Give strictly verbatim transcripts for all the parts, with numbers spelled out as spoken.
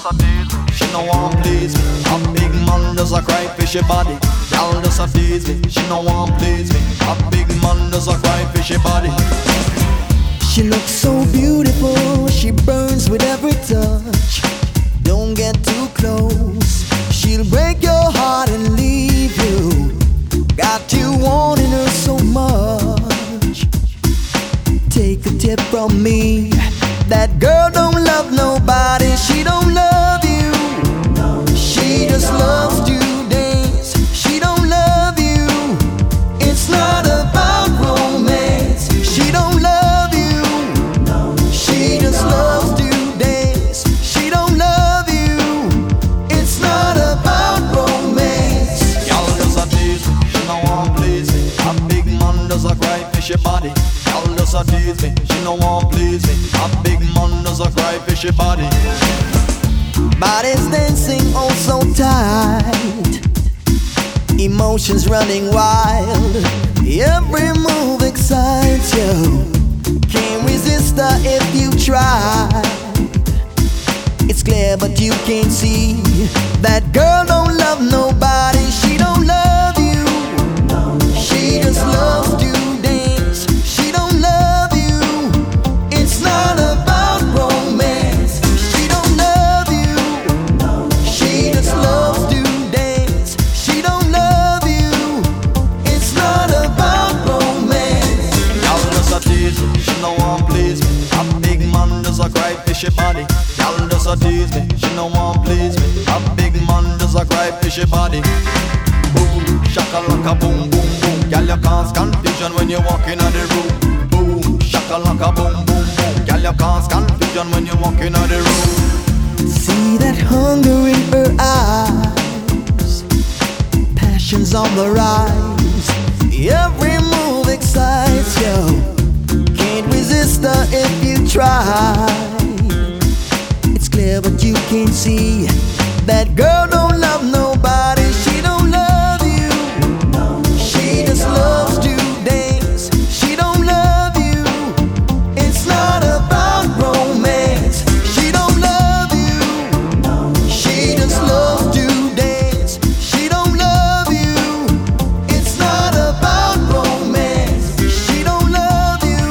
just a tease me, she no want please me. A big man does a cry fishy body. Y'all just a tease me, she no want please me. A big man does a cry fishy body. She looks so beautiful, she burns with every touch. Don't get too close, she'll break your heart and leave you. Got you wanting her so much. Take a tip from me, that girl don't love nobody. She don't love you, she just loves to dance. She don't love you, it's not about romance. She don't love you, she just loves to dance. She don't love you, it's not about romance. Y'all just a tease me, she no want please me. A big man does a cry fishy body. Y'all just a tease me, she no want please me. A big man does a cry fishy body. Body's dancing oh so tight, emotions running wild. Every move excites you, can't resist her if you try. It's clear but you can't see, that girl don't love nobody. She don't love you, she just loves to dance. She don't love you, it's not about romance. She don't love you, she just loves to dance. She don't love you, it's not about romance. Y'all just a tease me, she no want please me. A big man does a cry fishy body. Y'all just a tease me, she no want please me. A big man does a cry fishy body. Boom, shakalaka boom boom boom. Girl you cause confusion when you walk in the room. Boom, shakalaka boom boom boom. Girl you cause confusion when you walk in the room. See that hunger in her eyes, passion's on the rise. Every move excites you, can't resist her if you try. It's clear but you can't see, that girl don't love nobody. She don't love you, she just loves to dance. She don't love you, it's not about romance. She don't love you, she just loves to dance. She don't love you, it's not about romance. She don't love you,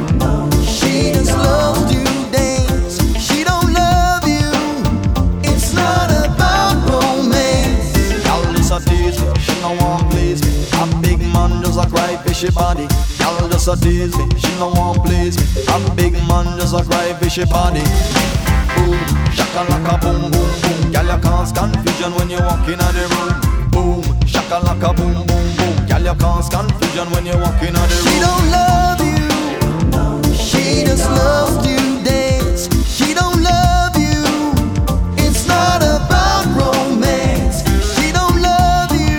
she just loves to dance. She don't love you, it's not about romance. Y'all just a tease me, she no want please me. A big man does a cry fishy body. Y'all just a tease me, she no want please me. A big man does a cry fishy body. Boom, shakalaka boom boom boom. Girl you cause confusion when you walk in the room. Boom, shakalaka boom boom boom. Girl you cause confusion when you walk in the room. She don't love you, she just loves to dance. She don't love you, it's not about romance. She don't love you,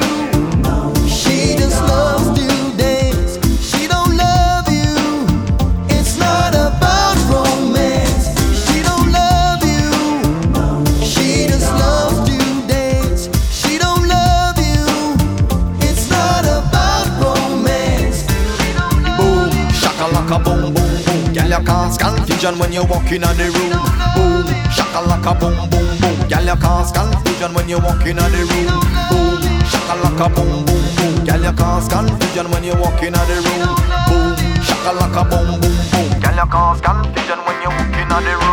she just loves to dance. She don't love you, it's not about romance. She don't love you, she just loves to dance. She don't love you, it's not about romance. Boom, shakalaka boom boom boom. Girl you cause confusion when you walk in the room. Boom, shakalaka boom boom boom. Girl you cause confusion when you walk in the room. Boom, shakalaka boom boom boom. Girl you cause confusion when you walk in the room. Boom, shakalaka boom boom boom. Girl you cause confusion when you walk in the room.